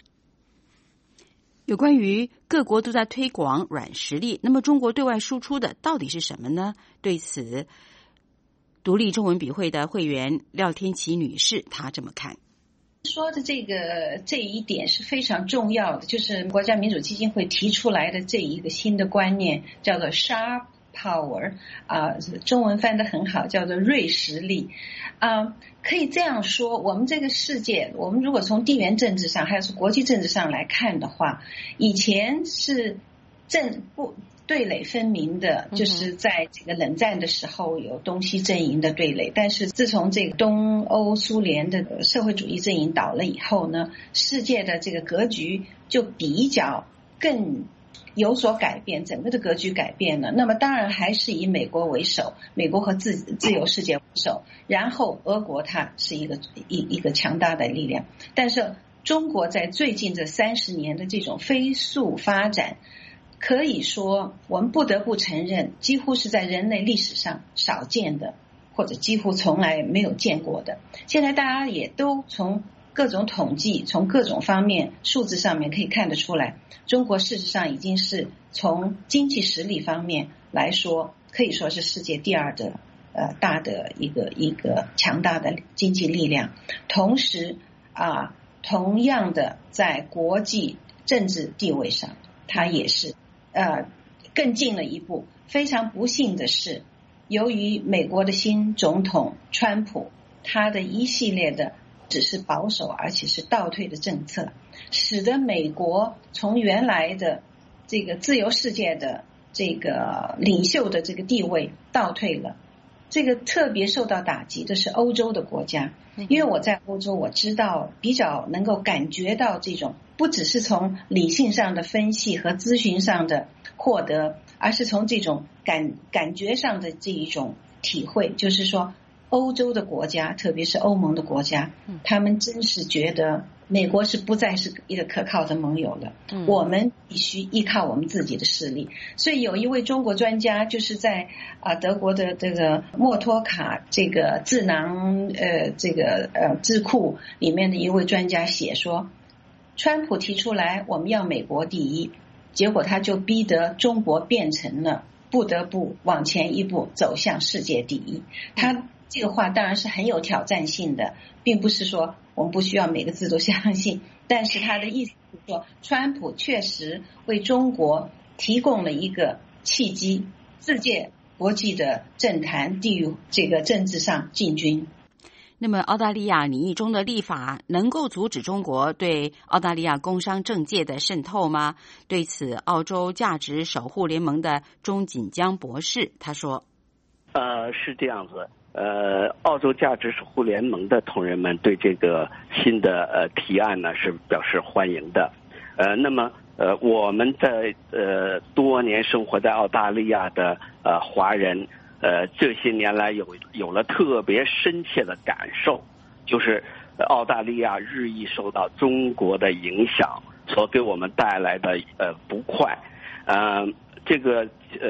有关于各国都在推广软实力，那么中国对外输出的到底是什么呢？对此，独立中文笔会的会员廖天琪女士她这么看。 说的这一点是非常重要的，就是国家民主基金会提出来的这一个新的观念，叫做 Sharp Power， 中文翻得很好，叫做锐实力。可以这样说，我们这个世界，我们如果从地缘政治上还有是国际政治上来看的话，以前是对垒分明的，就是在这个冷战的时候有东西阵营的对垒，但是自从这个东欧苏联的社会主义阵营倒了以后呢，世界的这个格局就比较更有所改变，整个的格局改变了。那么当然还是以美国为首，美国和自由世界为首，然后俄国它是一个强大的力量。但是中国在最近这30年的这种飞速发展，可以说我们不得不承认，几乎是在人类历史上少见的，或者几乎从来没有见过的。现在大家也都从各种统计，从各种方面数字上面可以看得出来，中国事实上已经是从经济实力方面来说，可以说是世界第2的大的一个强大的经济力量。同时同样的在国际政治地位上，它也是更进了一步。非常不幸的是，由于美国的新总统川普他的一系列的只是保守而且是倒退的政策，使得美国从原来的这个自由世界的这个领袖的这个地位倒退了。这个特别受到打击的是欧洲的国家，因为我在欧洲，我知道比较能够感觉到这种不只是从理性上的分析和咨询上的获得，而是从这种感觉上的这一种体会，就是说欧洲的国家，特别是欧盟的国家，他们真是觉得美国是不再是一个可靠的盟友了，我们必须依靠我们自己的势力。所以有一位中国专家，就是在德国的这个莫托卡这个智囊智库里面的一位专家写说，川普提出来我们要美国第一，结果他就逼得中国变成了不得不往前一步走向世界第一。他这个话当然是很有挑战性的，并不是说我们不需要每个字都相信，但是他的意思是说，川普确实为中国提供了一个契机，世界国际的政坛地域这个政治上进军。 那么澳大利亚拟议中的立法能够阻止中国对澳大利亚工商政界的渗透吗？对此，澳洲价值守护联盟的钟锦江博士他说， 是这样子。澳洲价值守护联盟的同仁们对这个新的提案呢是表示欢迎的。那么我们在多年生活在澳大利亚的华人，这些年来有了特别深切的感受，就是澳大利亚日益受到中国的影响所给我们带来的不快。这个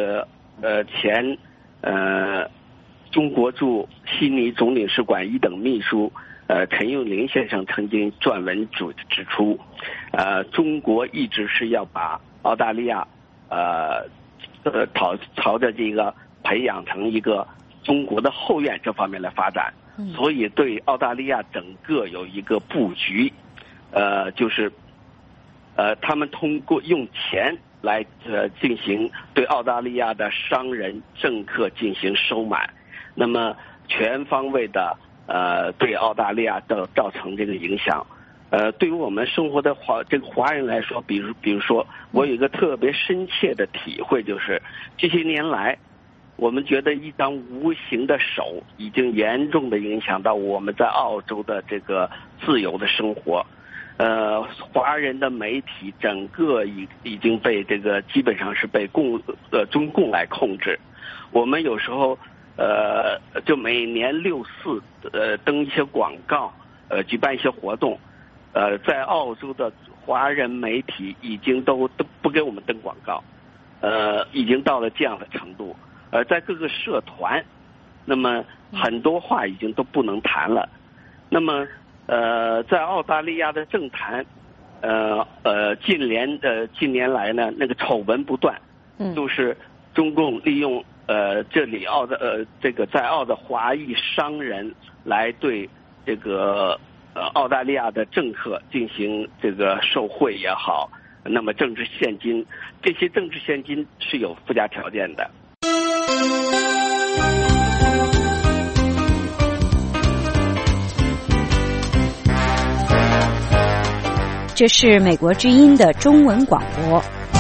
中国驻悉尼总领事馆1等秘书陈永林先生曾经撰文指出，中国一直是要把澳大利亚朝着这个培养成一个中国的后院这方面来发展，所以对澳大利亚整个有一个布局，就是他们通过用钱来进行对澳大利亚的商人政客进行收买，那么全方位的对澳大利亚造成这个影响。对于我们生活的华人来说，比如说我有一个特别深切的体会，就是这些年来我们觉得一张无形的手已经严重的影响到我们在澳洲的这个自由的生活。华人的媒体整个已经被这个基本上是被中共来控制。我们有时候就每年6·4登一些广告，举办一些活动，在澳洲的华人媒体已经都不给我们登广告，已经到了这样的程度。在各个社团，那么很多话已经都不能谈了。那么在澳大利亚的政坛，近年来呢，那个丑闻不断，就是中共利用这里这个在澳的华裔商人来对这个澳大利亚的政客进行这个受贿也好，那么政治现金，这些政治现金是有附加条件的。 这是美国之音的中文广播。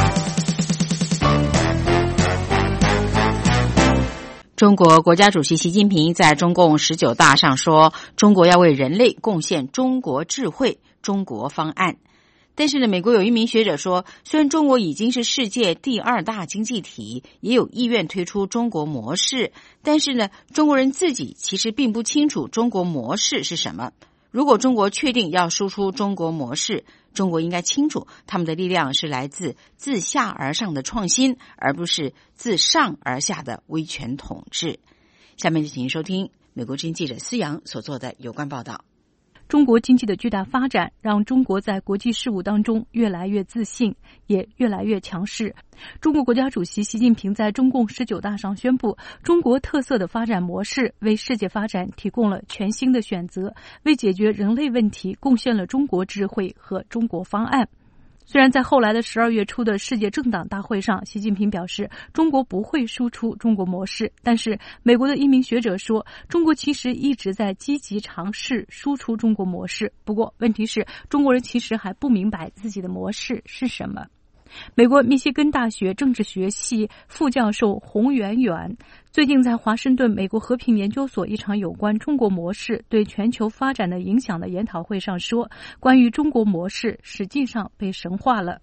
中国国家主席习近平在中共19大上说，中国要为人类贡献中国智慧、中国方案。但是呢，美国有一名学者说，虽然中国已经是世界第2大经济体，也有意愿推出中国模式，但是呢，中国人自己其实并不清楚中国模式是什么。如果中国确定要输出中国模式，中国应该清楚他们的力量是来自下而上的创新，而不是自上而下的威权统治。下面就请您收听美国之音记者思阳所做的有关报道。 中国经济的巨大发展让中国在国际事务当中越来越自信，也越来越强势。中国国家主席习近平在中共19大上宣布，中国特色的发展模式为世界发展提供了全新的选择，为解决人类问题贡献了中国智慧和中国方案。虽然在后来的12月初的世界政党大会上，习近平表示中国不会输出中国模式，但是美国的一名学者说，中国其实一直在积极尝试输出中国模式。不过问题是，中国人其实还不明白自己的模式是什么。美国密歇根大学政治学系副教授洪媛媛最近在华盛顿美国和平研究所一场有关中国模式对全球发展的影响的研讨会上说，关于中国模式实际上被神化了。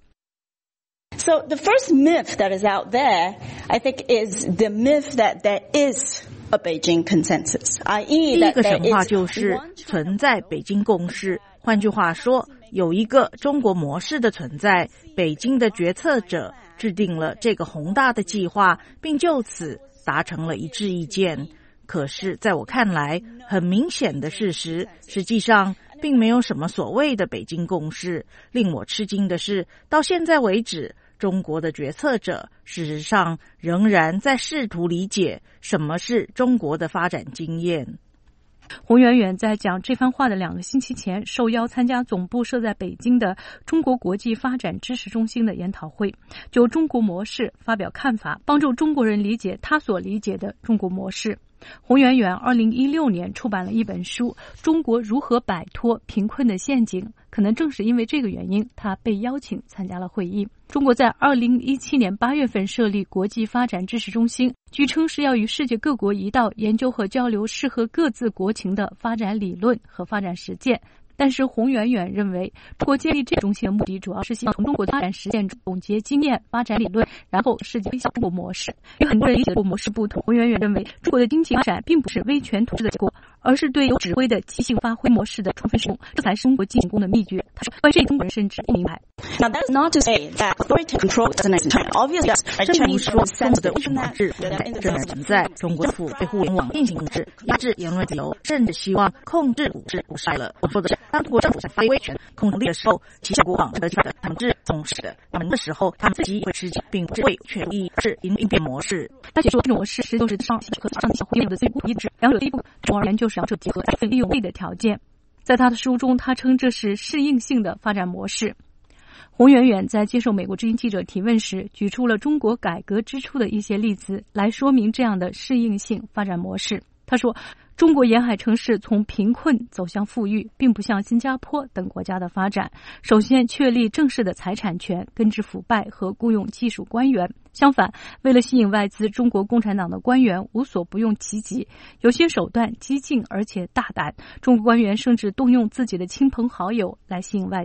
So the first myth that is out there, I think, is the myth that there is a Beijing consensus, i.e. 第一个神话就是存在北京共识。换句话说，有一个中国模式的存在，北京的决策者制定了这个宏大的计划，并就此达成了一致意见。可是在我看来，很明显的事实，实际上并没有什么所谓的北京共识。令我吃惊的是，到现在为止，中国的决策者事实上仍然在试图理解什么是中国的发展经验。 洪媛媛在讲这番话的2个星期前，受邀参加总部设在北京的中国国际发展知识中心的研讨会，就中国模式发表看法，帮助中国人理解他所理解的中国模式。洪媛媛2016年出版了一本书《中国如何摆脱贫困的陷阱》，可能正是因为这个原因，他被邀请参加了会议。中国在2017年8月份设立国际发展知识中心，据称是要与世界各国一道研究和交流适合各自国情的发展理论和发展实践。但是洪媛媛认为，中国建立这中心的目的主要是希望从中国的发展实践中总结经验、发展理论，然后世界推销中国模式。与很多人理解的中国模式不同，洪媛媛认为，中国的经济发展并不是威权统治的结果，而是对有指挥的即兴发挥模式的充分使用，这才是中国经济成功的秘诀。他说，关于这中国人甚至不明白。 Now that's not to say that authority control doesn't exist. Obviously, 这不是说中国的威权统治仍然存在，中国政府对互联网进行控制，压制言论自由，甚至希望控制股市了。我说的是，当中国政府在发挥威权控制力的时候，其效果往这个的统治总是的，那么的时候，他们自己会吃紧，并不是为权利，而是应变模式。 他解说这种模式实际就是上和下互联的最不一致，两者第一步，总而言之就是两者结合，利用力的条件。在他的书中，他称这是适应性的发展模式。洪媛媛在接受美国之音记者提问时，举出了中国改革之初的一些例子，来说明这样的适应性发展模式。他说，中国沿海城市从贫困走向富裕，并不像新加坡等国家的发展。首先确立正式的财产权，根治腐败和雇佣技术官员。相反，为了吸引外资，中国共产党的官员无所不用其极，有些手段激进而且大胆。中国官员甚至动用自己的亲朋好友来吸引外资。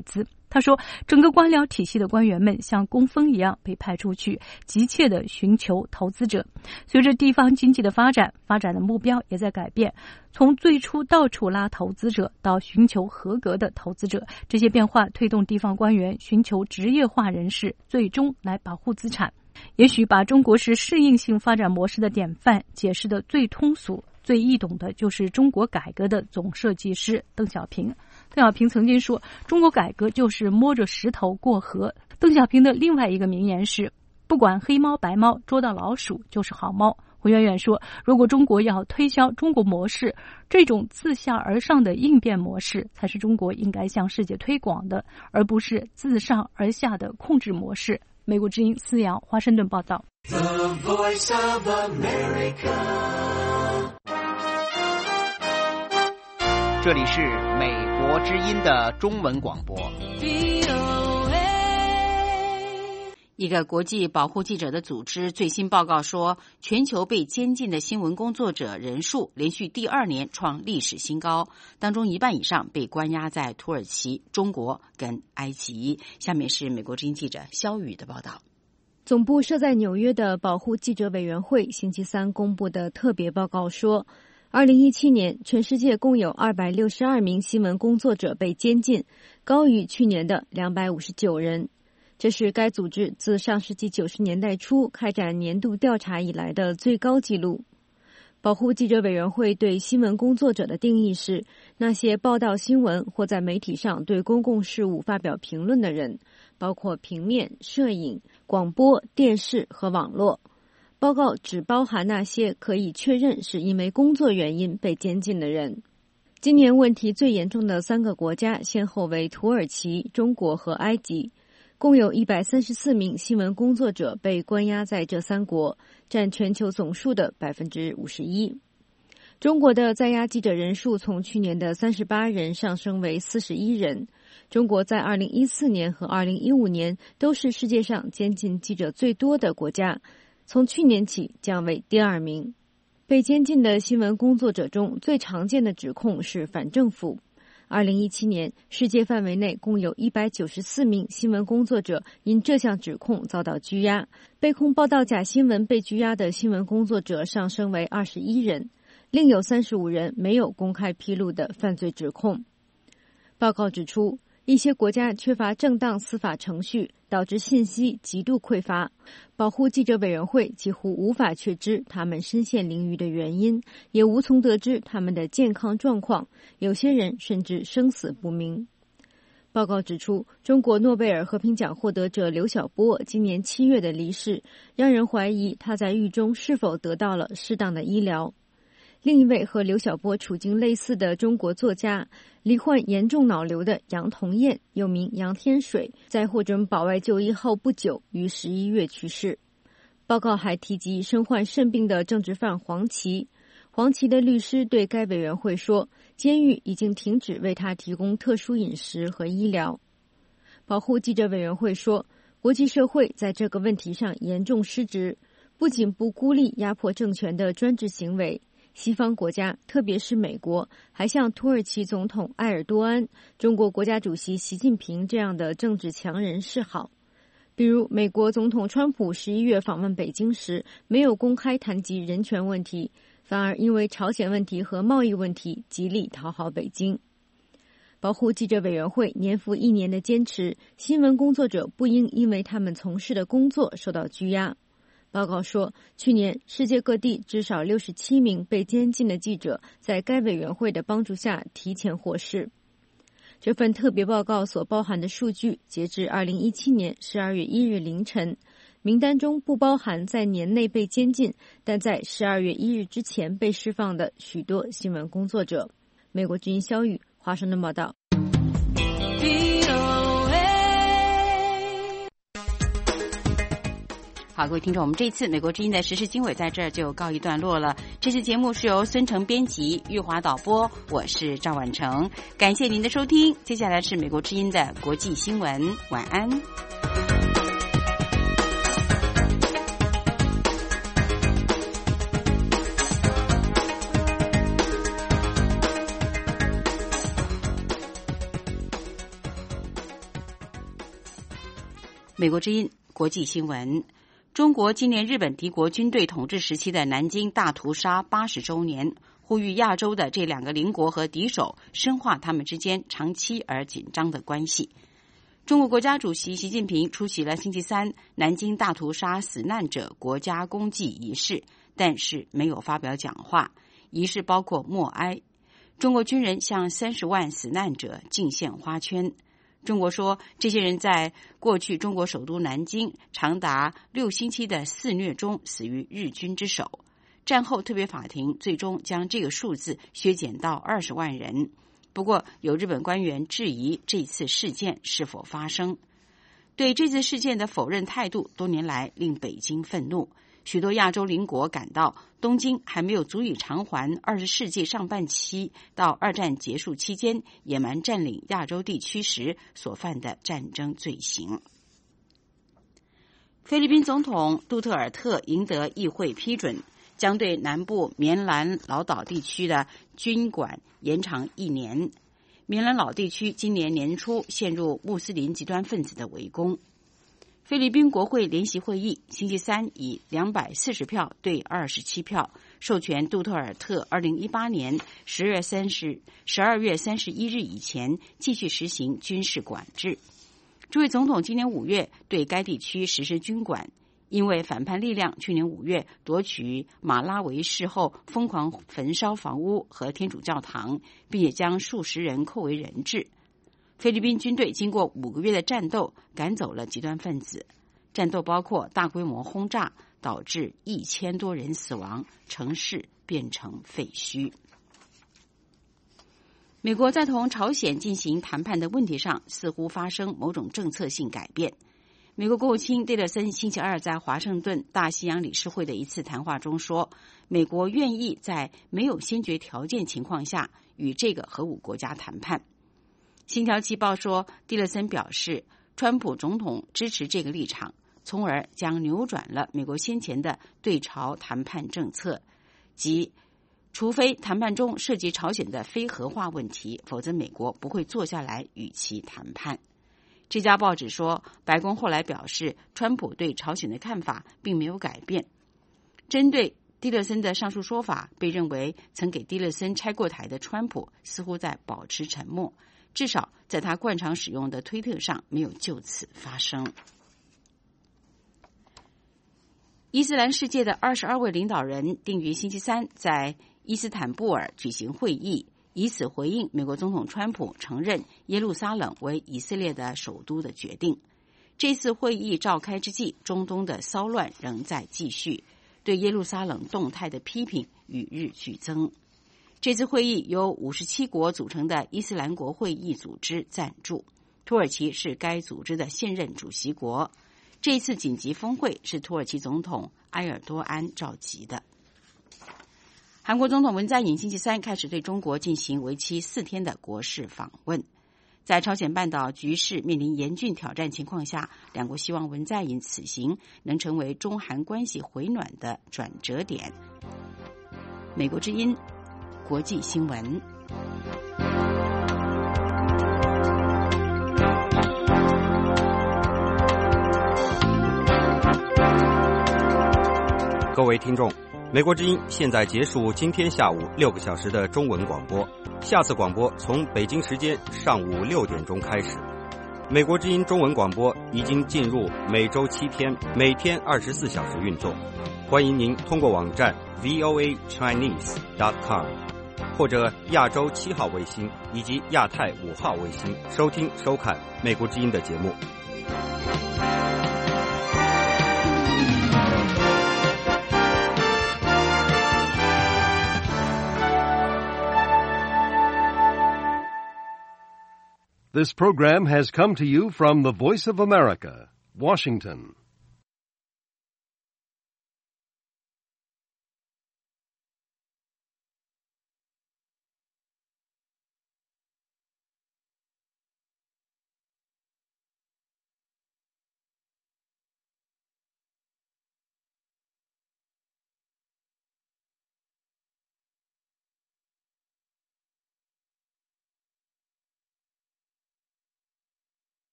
他说，整个官僚体系的官员们像工蜂一样被派出去，急切地寻求投资者。随着地方经济的发展的目标也在改变，从最初到处拉投资者到寻求合格的投资者，这些变化推动地方官员寻求职业化人士，最终来保护资产。也许把中国式适应性发展模式的典范解释的最通俗、最易懂的，就是中国改革的总设计师邓小平。邓小平曾经说，中国改革就是摸着石头过河。邓小平的另外一个名言是，不管黑猫白猫，捉到老鼠就是好猫。胡媛媛说，如果中国要推销中国模式，这种自下而上的应变模式才是中国应该向世界推广的，而不是自上而下的控制模式。美国之音思瑶华盛顿报道。 The Voice of America。 这里是美国之音的中文广播。 一个国际保护记者的组织最新报告说，全球被监禁的新闻工作者人数连续第2年创历史新高，当中1半以上被关押在土耳其、中国跟埃及。下面是美国之音记者肖宇的报道。 总部设在纽约的保护记者委员会星期三公布的特别报告说，2017年全世界共有262名新闻工作者被监禁，高于去年的259人。这是该组织自上世纪90年代初开展年度调查以来的最高纪录。保护记者委员会对新闻工作者的定义是，那些报道新闻或在媒体上对公共事务发表评论的人，包括平面、摄影、广播、电视和网络。报告只包含那些可以确认是因为工作原因被监禁的人。今年问题最严重的3个国家先后为土耳其、中国和埃及，共有134名新闻工作者被关押在这3国，占全球总数的 51%。 中国的在押记者人数从去年的38人上升为41人。中国在2014年和2015年都是世界上监禁记者最多的国家，从去年起降为第2名。被监禁的新闻工作者中最常见的指控是反政府。2017年，世界范围内共有194名新闻工作者因这项指控遭到拘押，被控报道假新闻被拘押的新闻工作者上升为21人，另有35人没有公开披露的犯罪指控。报告指出，一些国家缺乏正当司法程序，导致信息极度匮乏。保护记者委员会几乎无法确知他们身陷囹圄的原因，也无从得知他们的健康状况，有些人甚至生死不明。报告指出，中国诺贝尔和平奖获得者刘晓波今年7月的离世，让人怀疑他在狱中是否得到了适当的医疗。另一位和刘晓波处境类似的中国作家，罹患严重脑瘤的杨同艳，又名杨天水，在获准保外就医后不久于11月去世。报告还提及身患肾病的政治犯黄琦。黄琦的律师对该委员会说，监狱已经停止为他提供特殊饮食和医疗。保护记者委员会说，国际社会在这个问题上严重失职，不仅不孤立压迫政权的专制行为，西方国家，特别是美国，还向土耳其总统埃尔多安、中国国家主席习近平这样的政治强人示好。比如，美国总统川普11月访问北京时，没有公开谈及人权问题，反而因为朝鲜问题和贸易问题极力讨好北京。保护记者委员会年复1年的坚持，新闻工作者不应因为他们从事的工作受到拘押。报告说，去年世界各地至少67名被监禁的记者在该委员会的帮助下提前获释。这份特别报告所包含的数据，截至2017年12月1日凌晨，名单中不包含在年内被监禁，但在12月1日之前被释放的许多新闻工作者。美国之音肖宇华盛顿报道。 好，各位听众，我们这一次美国之音的时事经纬在这儿就告一段落了。这次节目是由孙成编辑，玉华导播，我是赵婉成，感谢您的收听。接下来是美国之音的国际新闻，晚安。 美国之音国际新闻：中国纪念日本敌国军队统治时期的南京大屠杀80周年，呼吁亚洲的这2个邻国和敌手深化他们之间长期而紧张的关系。中国国家主席习近平出席了星期三南京大屠杀死难者国家公祭仪式，但是没有发表讲话。仪式包括默哀，中国军人向30万死难者敬献花圈。中国说，这些人在过去中国首都南京长达6星期的肆虐中死于日军之手。战后特别法庭最终将这个数字削减到20万人。不过，有日本官员质疑这次事件是否发生。对这次事件的否认态度多年来令北京愤怒。许多亚洲邻国感到东京还没有足以偿还20世纪上半期到二战结束期间野蛮占领亚洲地区时所犯的战争罪行。菲律宾总统杜特尔特赢得议会批准，将对南部棉兰老岛地区的军管延长1年。棉兰老地区今年年初陷入穆斯林极端分子的围攻。菲律宾国会联席会议星期三以240票对27票授权杜特尔特2018年12月31日以前继续实行军事管制。这位总统今年5月对该地区实施军管，因为反叛力量去年5月夺取马拉维市后疯狂焚烧房屋和天主教堂，并且将数十人扣为人质。菲律宾军队经过5个月的战斗赶走了极端分子，战斗包括大规模轰炸，导致1000多人死亡，城市变成废墟。美国在同朝鲜进行谈判的问题上似乎发生某种政策性改变。美国国务卿蒂勒森星期二在华盛顿大西洋理事会的一次谈话中说，美国愿意在没有先决条件情况下与这个核武国家谈判。星条旗报说，蒂勒森表示，川普总统支持这个立场，从而将扭转了美国先前的对朝谈判政策，即除非谈判中涉及朝鲜的非核化问题，否则美国不会坐下来与其谈判。这家报纸说，白宫后来表示，川普对朝鲜的看法并没有改变。针对蒂勒森的上述说法，被认为曾给蒂勒森拆过台的川普似乎在保持沉默，至少在他惯常使用的推特上没有就此发声。伊斯兰世界的22位领导人定于星期三在伊斯坦布尔举行会议，以此回应美国总统川普承认耶路撒冷为以色列的首都的决定。这次会议召开之际，中东的骚乱仍在继续，对耶路撒冷动态的批评与日俱增。这次会议由57国组成的伊斯兰国会议组织赞助，土耳其是该组织的现任主席国。这次紧急峰会是土耳其总统埃尔多安召集的。韩国总统文在寅星期三开始对中国进行为期4天的国事访问。在朝鲜半岛局势面临严峻挑战情况下，两国希望文在寅此行能成为中韩关系回暖的转折点。美国之音国际新闻。 各位听众，美国之音现在结束今天下午6个小时的中文广播，下次广播从北京时间上午6点钟开始。美国之音中文广播已经进入每周7天，每天24小时运作。欢迎您通过网站 voachinese.com 或者亚洲7号卫星以及亚太5号卫星收听收看美国之音的节目。 This program has come to you from the Voice of America, Washington.